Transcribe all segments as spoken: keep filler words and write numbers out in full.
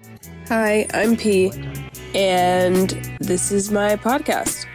Hi, I'm P, and this is my podcast.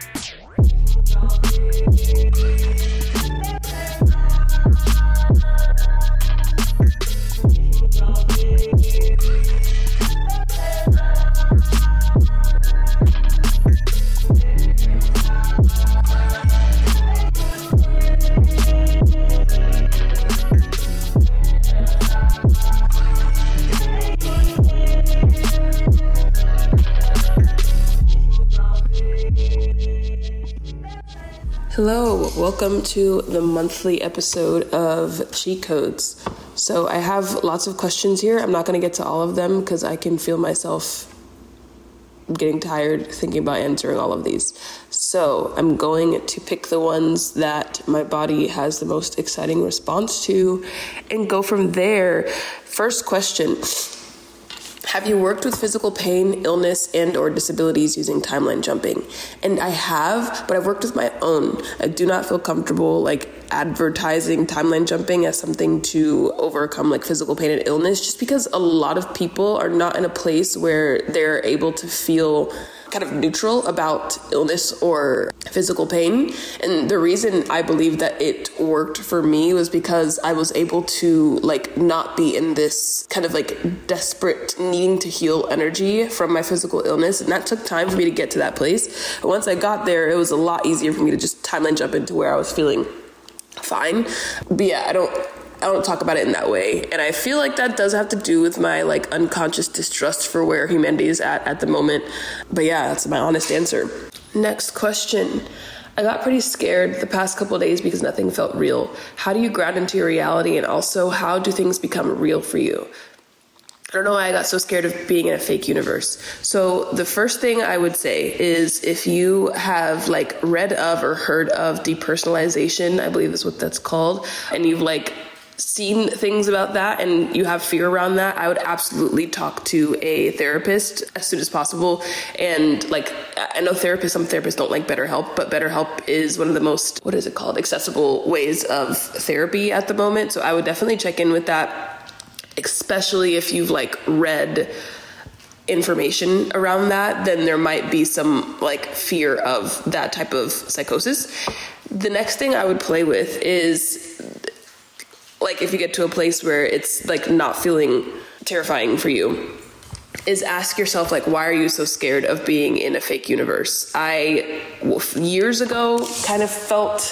Hello, welcome to the monthly episode of Cheat Codes. So I have lots of questions here. I'm not going to get to all of them because I can feel myself getting tired thinking about answering all of these. So I'm going to pick the ones that my body has the most exciting response to and go from there. First question. Have you worked with physical pain, illness, and or disabilities using timeline jumping? And I have, but I've worked with my own. I do not feel comfortable like advertising timeline jumping as something to overcome like physical pain and illness, just because a lot of people are not in a place where they're able to feel kind of neutral about illness or physical pain. And the reason I believe that it worked for me was because I was able to like not be in this kind of like desperate needing to heal energy from my physical illness. And that took time for me to get to that place. But once I got there, it was a lot easier for me to just timeline jump into where I was feeling fine. But yeah, I don't I don't talk about it in that way. And I feel like that does have to do with my like unconscious distrust for where humanity is at at the moment. But yeah, that's my honest answer. Next question. I got pretty scared the past couple of days because nothing felt real. How do you ground into your reality? And also, how do things become real for you? I don't know why I got so scared of being in a fake universe. So the first thing I would say is if you have like read of or heard of depersonalization, I believe is what that's called, and you've like seen things about that and you have fear around that, I would absolutely talk to a therapist as soon as possible. And like, I know therapists, some therapists don't like BetterHelp, but BetterHelp is one of the most, what is it called, accessible ways of therapy at the moment. So I would definitely check in with that, especially if you've like read information around that, then there might be some like fear of that type of psychosis. The next thing I would play with is like if you get to a place where it's like not feeling terrifying for you, is ask yourself like, why are you so scared of being in a fake universe? I years ago kind of felt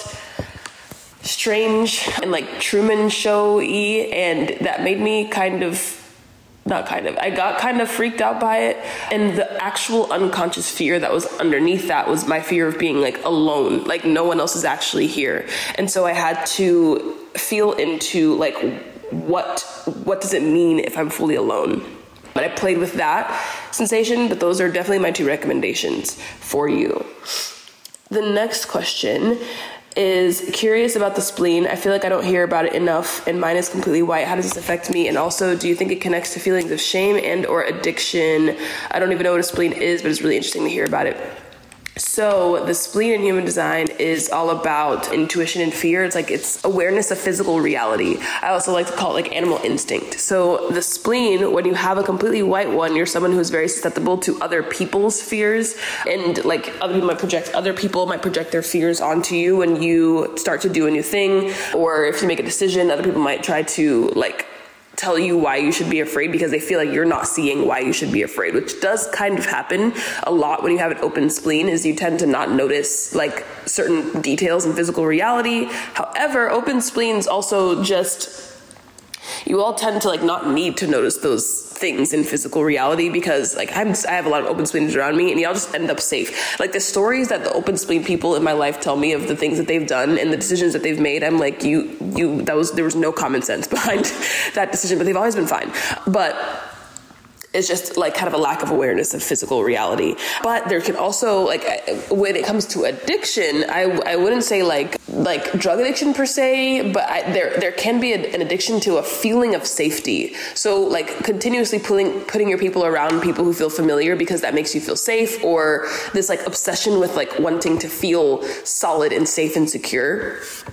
strange and like Truman Show-y, and that made me kind of not kind of I got kind of freaked out by it. And the actual unconscious fear that was underneath that was my fear of being like alone, like no one else is actually here. And so I had to feel into like what what does it mean if I'm fully alone? But I played with that sensation, but those are definitely my two recommendations for you. The next question is curious about the spleen. I feel like I don't hear about it enough, and mine is completely white. How does this affect me? And also, do you think it connects to feelings of shame and or addiction? I don't even know what a spleen is, but it's really interesting to hear about it. So the spleen in human design is all about intuition and fear. It's like it's awareness of physical reality. I also like to call it like animal instinct. So the spleen, when you have a completely white one, you're someone who's very susceptible to other people's fears, and like other people might project other people might project their fears onto you when you start to do a new thing, or if you make a decision, other people might try to like tell you why you should be afraid because they feel like you're not seeing why you should be afraid, which does kind of happen a lot when you have an open spleen, is you tend to not notice like certain details in physical reality. However, open spleens also just, you all tend to like not need to notice those things in physical reality because like I'm, I have a lot of open spleens around me, and y'all just end up safe. Like the stories that the open spleen people in my life tell me of the things that they've done and the decisions that they've made, I'm like, you, you, that was, there was no common sense behind that decision, but they've always been fine. But it's just like kind of a lack of awareness of physical reality. But there can also, like, when it comes to addiction, I, I wouldn't say like like drug addiction per se, but I, there there can be a, an addiction to a feeling of safety. So like continuously pulling putting your people around people who feel familiar because that makes you feel safe, or this like obsession with like wanting to feel solid and safe and secure.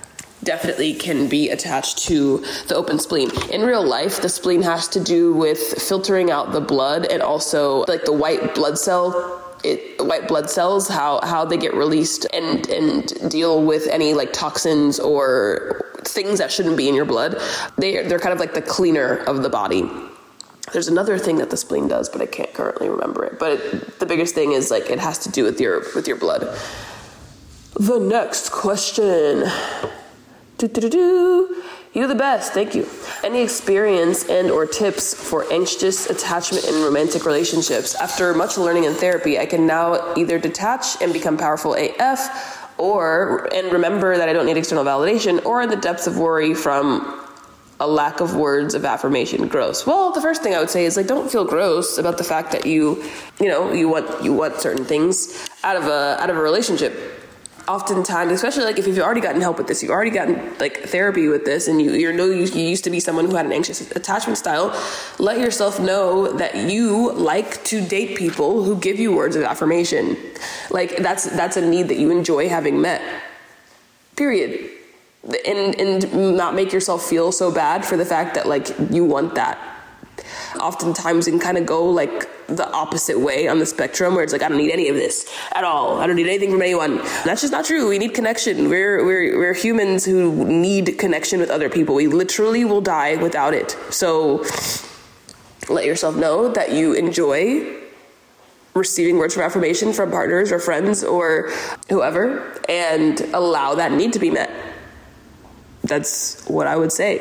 definitely can be attached to the open spleen. In real life, the spleen has to do with filtering out the blood and also like the white blood cell It, white blood cells, how, how they get released and, and deal with any like toxins or things that shouldn't be in your blood. They, they're kind of like the cleaner of the body. There's another thing that the spleen does, but I can't currently remember it. But it, the biggest thing is like it has to do with your with your blood. The next question. Do-do-do-do. You're the best. Thank you. Any experience and or tips for anxious attachment in romantic relationships? After much learning and therapy, I can now either detach and become powerful A F or, and remember that I don't need external validation, or in the depths of worry from a lack of words of affirmation. Gross. Well, the first thing I would say is like, don't feel gross about the fact that you, you know, you want, you want certain things out of a, out of a relationship. Oftentimes, especially like if you've already gotten help with this, you've already gotten like therapy with this, and you you know you, you used to be someone who had an anxious attachment style, let yourself know that you like to date people who give you words of affirmation. Like that's that's a need that you enjoy having met. Period. And and not make yourself feel so bad for the fact that like you want that. Oftentimes, you can kind of go like the opposite way on the spectrum, where it's like, I don't need any of this at all. I don't need anything from anyone. That's just not true. We need connection. We're we're we're humans who need connection with other people. We literally will die without it. So let yourself know that you enjoy receiving words of affirmation from partners or friends or whoever, and allow that need to be met. That's what I would say.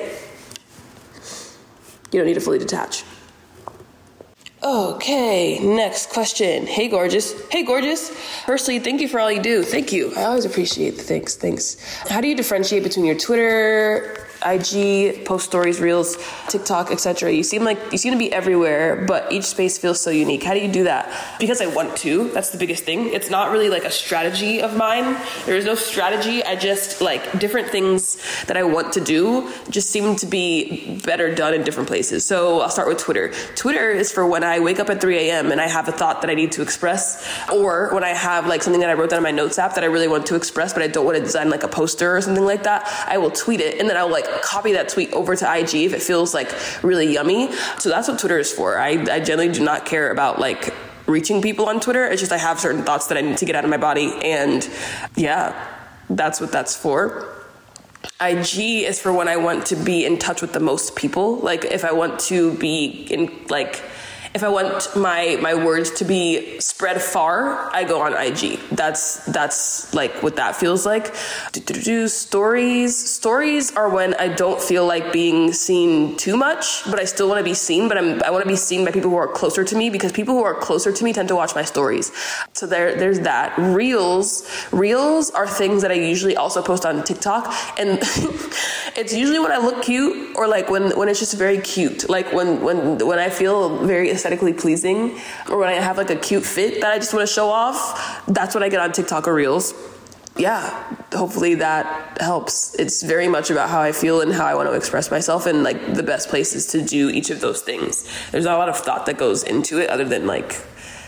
You don't need to fully detach. Okay, next question. Hey, gorgeous. Hey, gorgeous. Firstly, thank you for all you do. Thank you. I always appreciate the thanks. Thanks. How do you differentiate between your Twitter, I G, post stories, reels, TikTok, et cetera? You seem like you seem to be everywhere, but each space feels so unique. How do you do that? Because I want to. That's the biggest thing. It's not really like a strategy of mine. There is no strategy. I just like different things that I want to do just seem to be better done in different places. So I'll start with Twitter. Twitter is for when I wake up at three a.m. and I have a thought that I need to express, or when I have like something that I wrote down in my notes app that I really want to express, but I don't want to design like a poster or something like that. I will tweet it, and then I'll like copy that tweet over to I G if it feels like really yummy. So that's what Twitter is for. I, I generally do not care about like reaching people on Twitter. It's just I have certain thoughts that I need to get out of my body, and yeah, that's what that's for. I G is for when I want to be in touch with the most people. Like if I want to be in like If I want my my words to be spread far, I go on I G. That's that's like what that feels like. Do, do, do, stories. Stories are when I don't feel like being seen too much, but I still want to be seen. But I'm I want to be seen by people who are closer to me, because people who are closer to me tend to watch my stories. So there there's that. Reels. Reels are things that I usually also post on TikTok, and it's usually when I look cute, or like when when it's just very cute, like when when when I feel very aesthetically pleasing, or when I have like a cute fit that I just want to show off. That's when I get on TikTok or Reels. Yeah, hopefully that helps. It's very much about how I feel and how I want to express myself, and like the best places to do each of those things. There's not a lot of thought that goes into it other than like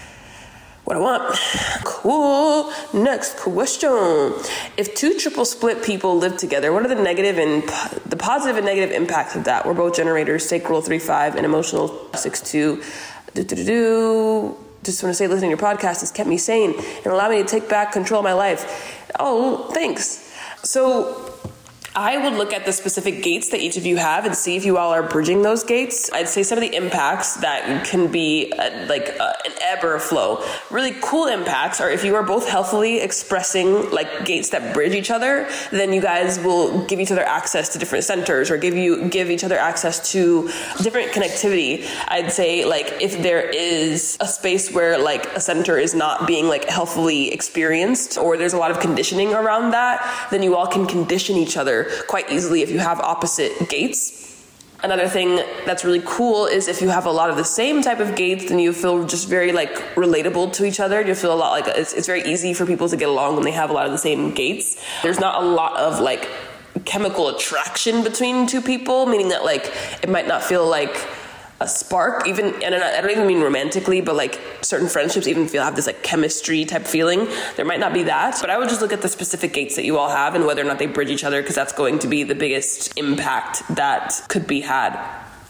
what I want. Cool. Next question. If two triple split people live together, what are the negative and po- the positive and negative impacts of that? We're both generators, sacral three five and emotional six two. Do, do, do, do. Just want to say, listening to your podcast has kept me sane and allowed me to take back control of my life. Oh, thanks. So I would look at the specific gates that each of you have and see if you all are bridging those gates. I'd say some of the impacts that can be uh, like uh, an ebb or a flow. Really cool impacts are if you are both healthily expressing like gates that bridge each other, then you guys will give each other access to different centers, or give you give each other access to different connectivity. I'd say like if there is a space where like a center is not being like healthily experienced, or there's a lot of conditioning around that, then you all can condition each other quite easily if you have opposite gates. Another thing that's really cool is if you have a lot of the same type of gates, then you feel just very like relatable to each other. You feel a lot like it's, it's very easy for people to get along when they have a lot of the same gates. There's not a lot of like chemical attraction between two people, meaning that like it might not feel like a spark, even, and I don't even mean romantically, but like certain friendships even feel have this like chemistry type feeling. There might not be that, but I would just look at the specific gates that you all have and whether or not they bridge each other, because that's going to be the biggest impact that could be had.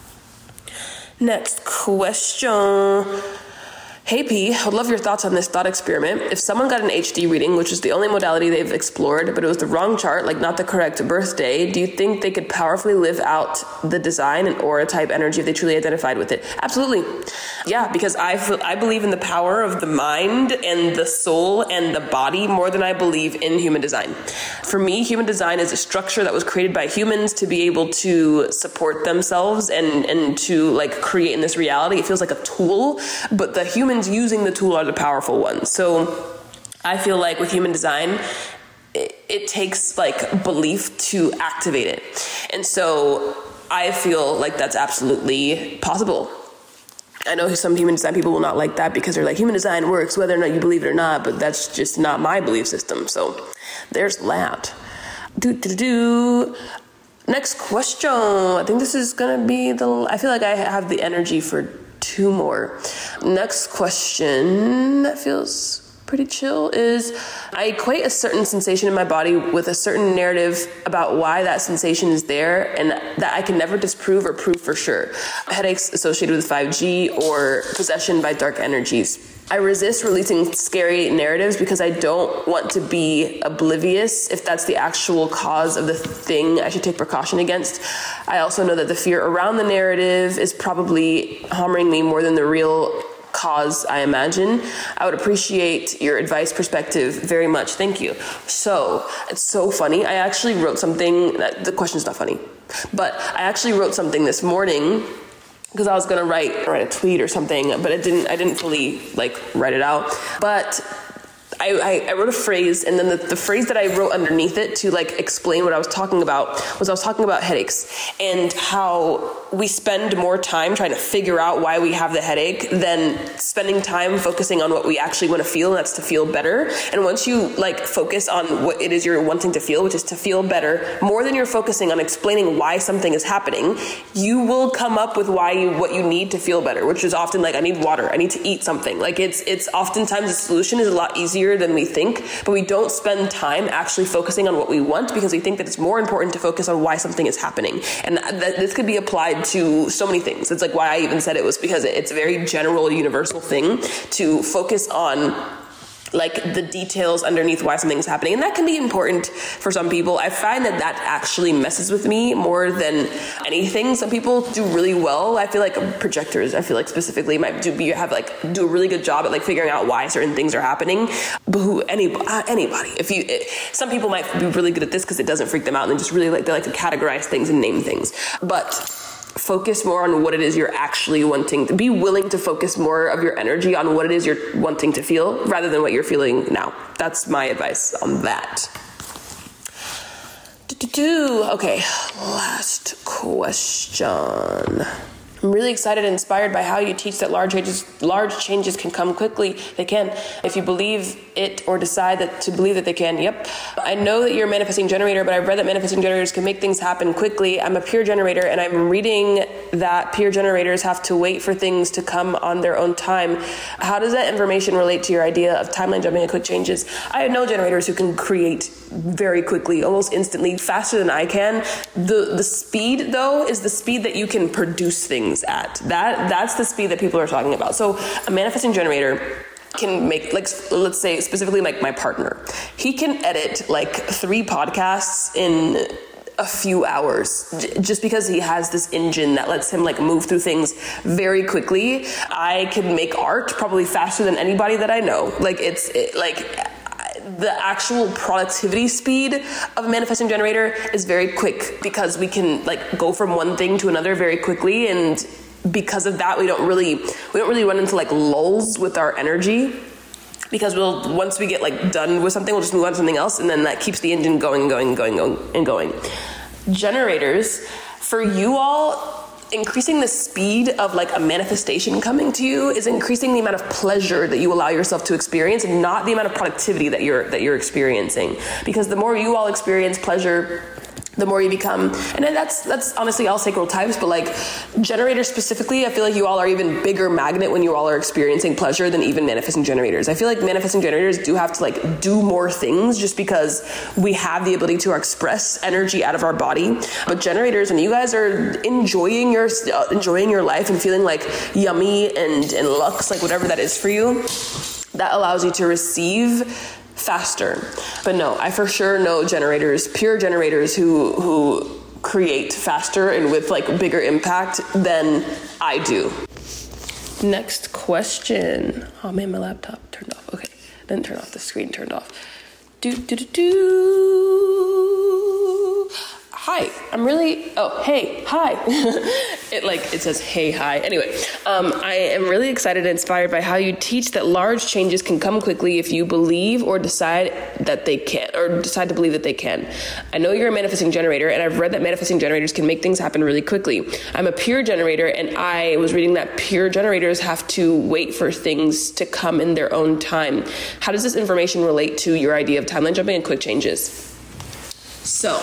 Next question. Hey P, I'd love your thoughts on this thought experiment. If someone got an H D reading, which is the only modality they've explored, but it was the wrong chart, like not the correct birthday, do you think they could powerfully live out the design and aura type energy if they truly identified with it? Absolutely. Yeah, because I feel, I believe in the power of the mind and the soul and the body more than I believe in human design. For me, human design is a structure that was created by humans to be able to support themselves and, and to like create in this reality. It feels like a tool, but the human using the tool are the powerful ones. So I feel like with human design, it, it takes like belief to activate it. And so I feel like that's absolutely possible. I know some human design people will not like that because they're like, human design works whether or not you believe it or not, but that's just not my belief system. So there's that. Do, do, do. Next question. I think this is going to be the, I feel like I have the energy for two more. Next question that feels pretty chill is, I equate a certain sensation in my body with a certain narrative about why that sensation is there and that I can never disprove or prove for sure. Headaches associated with five G or possession by dark energies. I resist releasing scary narratives because I don't want to be oblivious if that's the actual cause of the thing I should take precaution against. I also know that the fear around the narrative is probably harming me more than the real cause, I imagine. I would appreciate your advice perspective very much. Thank you. So it's so funny. I actually wrote something that the question's not funny, but I actually wrote something this morning because I was going to write, write a tweet or something, but it didn't, I didn't fully like write it out. But I, I, I wrote a phrase, and then the, the phrase that I wrote underneath it to like explain what I was talking about was I was talking about headaches and how we spend more time trying to figure out why we have the headache than spending time focusing on what we actually want to feel, and that's to feel better. And once you like focus on what it is you're wanting to feel, which is to feel better, more than you're focusing on explaining why something is happening, you will come up with why you, what you need to feel better, which is often like, I need water, I need to eat something. Like it's, it's oftentimes the solution is a lot easier than we think, but we don't spend time actually focusing on what we want because we think that it's more important to focus on why something is happening. And that this could be applied to so many things. It's like why I even said it was because it's a very general, universal thing to focus on like the details underneath why something's happening. And that can be important for some people. I find that that actually messes with me more than anything. Some people do really well. I feel like projectors, I feel like specifically might do be, have like, do a really good job at like figuring out why certain things are happening. But who, any, uh, anybody, if you, it, some people might be really good at this because it doesn't freak them out and they just really like, they like to categorize things and name things. But focus more on what it is you're actually wanting to be willing to focus more of your energy on what it is you're wanting to feel rather than what you're feeling now. That's my advice on that. Do-do-do. Okay, last question. I'm really excited and inspired by how you teach that large changes, large changes can come quickly. They can, if you believe it or decide that to believe that they can. Yep. I know that you're a manifesting generator, but I've read that manifesting generators can make things happen quickly. I'm a pure generator, and I'm reading that pure generators have to wait for things to come on their own time. How does that information relate to your idea of timeline jumping and quick changes? I know generators who can create very quickly, almost instantly, faster than I can. The the speed, though, is the speed that you can produce things at. That that's the speed that people are talking about. So a manifesting generator can make, like, let's say specifically like my partner, he can edit like three podcasts in a few hours just because he has this engine that lets him like move through things very quickly. I can make art probably faster than anybody that I know. Like it's it, like the actual productivity speed of a manifesting generator is very quick because we can like go from one thing to another very quickly, and because of that we don't really we don't really run into like lulls with our energy, because we'll once we get like done with something, we'll just move on to something else, and then that keeps the engine going and going and going and going and going. Generators, for you all, increasing the speed of like a manifestation coming to you is increasing the amount of pleasure that you allow yourself to experience, and not the amount of productivity that you're that you're experiencing. Because the more you all experience pleasure, the more you become. And then that's that's honestly all sacral types, but like generators specifically, I feel like you all are even bigger magnet when you all are experiencing pleasure than even manifesting generators. I feel like manifesting generators do have to like do more things just because we have the ability to express energy out of our body. But generators, when you guys are enjoying your uh, enjoying your life and feeling like yummy and and luxe, like whatever that is for you, that allows you to receive faster. But no, I for sure know generators, pure generators who who create faster and with like bigger impact than I do. Next question. Oh man, my laptop turned off. Okay, didn't turn off, the screen turned off. Do do do do. Hi, I'm really, oh, hey, hi. It like, it says, hey, hi. Anyway, um, I am really excited and inspired by how you teach that large changes can come quickly if you believe or decide that they can, or decide to believe that they can. I know you're a manifesting generator, and I've read that manifesting generators can make things happen really quickly. I'm a pure generator, and I was reading that pure generators have to wait for things to come in their own time. How does this information relate to your idea of timeline jumping and quick changes? So,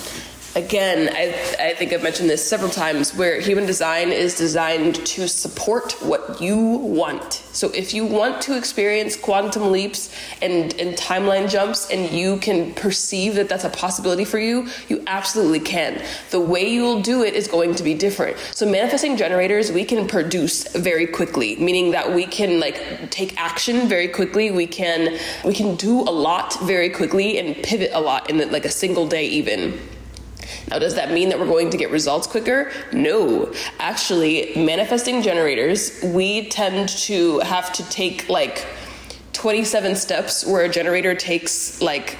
again, I, I think I've mentioned this several times, where human design is designed to support what you want. So if you want to experience quantum leaps and, and timeline jumps, and you can perceive that that's a possibility for you, you absolutely can. The way you will do it is going to be different. So manifesting generators, we can produce very quickly, meaning that we can like take action very quickly. We can, we can do a lot very quickly and pivot a lot in like a single day even. Now, does that mean that we're going to get results quicker? No. Actually, manifesting generators, we tend to have to take like twenty-seven steps where a generator takes like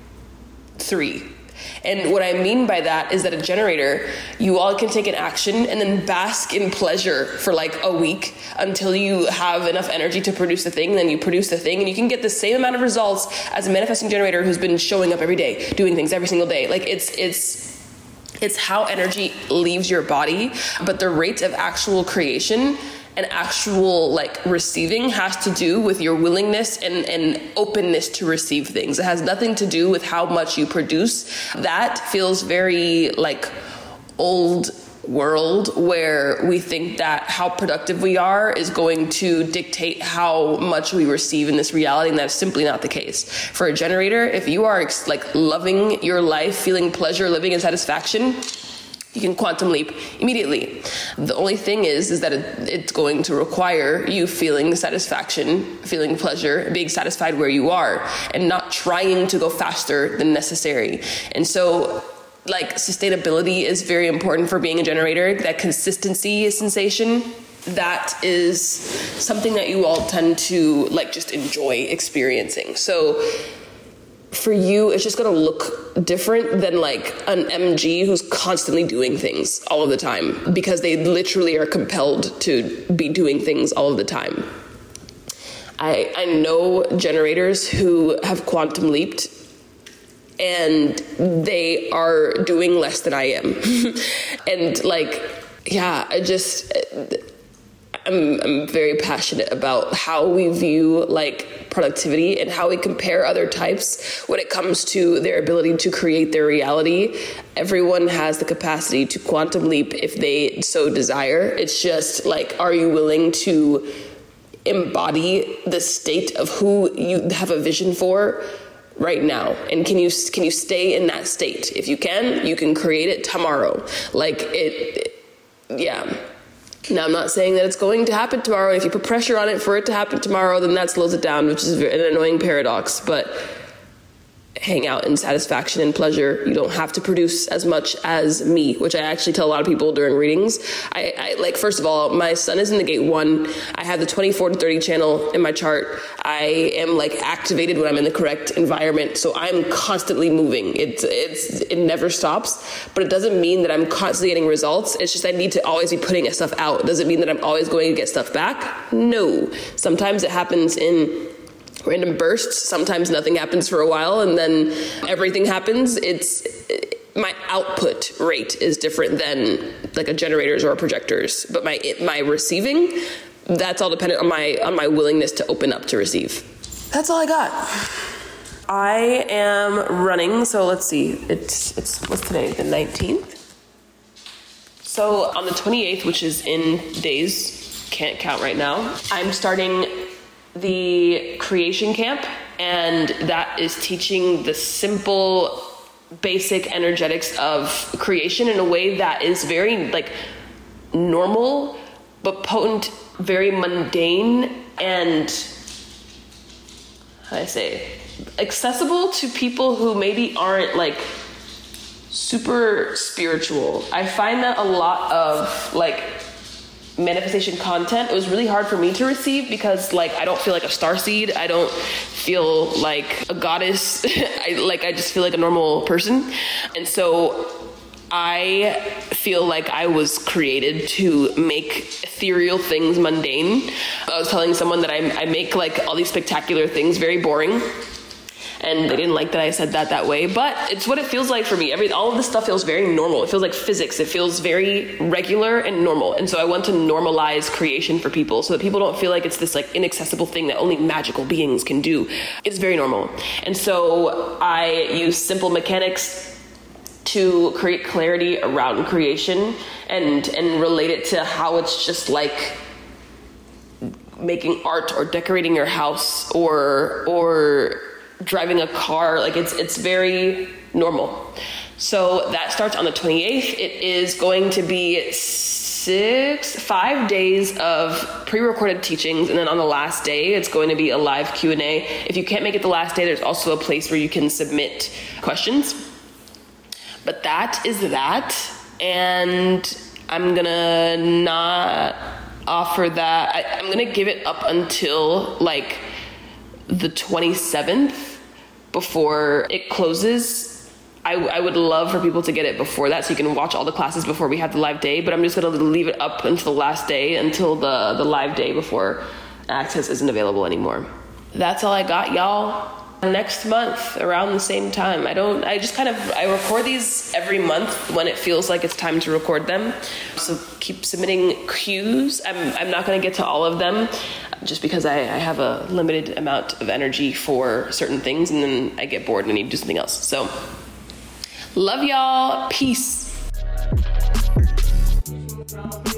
three. And what I mean by that is that a generator, you all can take an action and then bask in pleasure for like a week until you have enough energy to produce the thing. Then you produce the thing, and you can get the same amount of results as a manifesting generator who's been showing up every day, doing things every single day. Like it's, it's, It's how energy leaves your body, but the rate of actual creation and actual like receiving has to do with your willingness and, and openness to receive things. It has nothing to do with how much you produce. That feels very like old world, where we think that how productive we are is going to dictate how much we receive in this reality, and that's simply not the case. For a generator, if you are like loving your life, feeling pleasure, living in satisfaction, you can quantum leap immediately. The only thing is, is that it, it's going to require you feeling satisfaction, feeling pleasure, being satisfied where you are, and not trying to go faster than necessary. And so like sustainability is very important for being a generator. That consistency sensation, that is something that you all tend to like just enjoy experiencing. So for you, it's just going to look different than like an M G who's constantly doing things all of the time, because they literally are compelled to be doing things all of the time. I, I know generators who have quantum leaped, and they are doing less than I am. And like, yeah, I just, I'm, I'm very passionate about how we view like productivity and how we compare other types when it comes to their ability to create their reality. Everyone has the capacity to quantum leap if they so desire. It's just like, are you willing to embody the state of who you have a vision for right now? And can you can you stay in that state? If you can, you can create it tomorrow. Like it, it yeah. Now, I'm not saying that it's going to happen tomorrow. If you put pressure on it for it to happen tomorrow, then that slows it down, which is an annoying paradox. But hang out in satisfaction and pleasure. You don't have to produce as much as me, which I actually tell a lot of people during readings. I, I like, first of all, my sun is in the gate one. I have the twenty-four to thirty channel in my chart. I am like activated when I'm in the correct environment. So I'm constantly moving. It's, it's, it never stops, but it doesn't mean that I'm constantly getting results. It's just, I need to always be putting stuff out. It doesn't mean that I'm always going to get stuff back. No, sometimes it happens in random bursts. Sometimes nothing happens for a while and then everything happens. It's my output rate is different than like a generator's or a projector's, but my my receiving, that's all dependent on my on my willingness to open up to receive. That's all I got. I am running, so let's see, it's, it's what's today, the nineteenth? So on the twenty-eighth, which is in days, can't count right now, I'm starting the creation camp, and that is teaching the simple, basic energetics of creation in a way that is very like normal, but potent, very mundane, and how do I say, accessible to people who maybe aren't like super spiritual. I find that a lot of like manifestation content, it was really hard for me to receive because like I don't feel like a starseed, I don't feel like a goddess, I like I just feel like a normal person. And so I feel like I was created to make ethereal things mundane. I was telling someone that I, I make like all these spectacular things very boring. And they didn't like that I said that that way, but it's what it feels like for me. Every all of this stuff feels very normal. It feels like physics. It feels very regular and normal. And so I want to normalize creation for people so that people don't feel like it's this like inaccessible thing that only magical beings can do. It's very normal. And so I use simple mechanics to create clarity around creation and and relate it to how it's just like making art or decorating your house or or driving a car. Like it's it's very normal. So that starts on the twenty-eighth. It is going to be six five days of pre-recorded teachings, and then on the last day it's going to be a live Q and A. If you can't make it the last day, there's also a place where you can submit questions. But that is that, and I'm gonna not offer that. I, I'm gonna give it up until like the twenty-seventh before it closes. I, I would love for people to get it before that so you can watch all the classes before we have the live day, but I'm just going to leave it up until the last day, until the, the live day before access isn't available anymore. That's all I got, y'all. Next month, around the same time. I don't, I just kind of, I record these every month when it feels like it's time to record them. So keep submitting cues. I'm, I'm not going to get to all of them just because I, I have a limited amount of energy for certain things, and then I get bored and I need to do something else. So love y'all. Peace.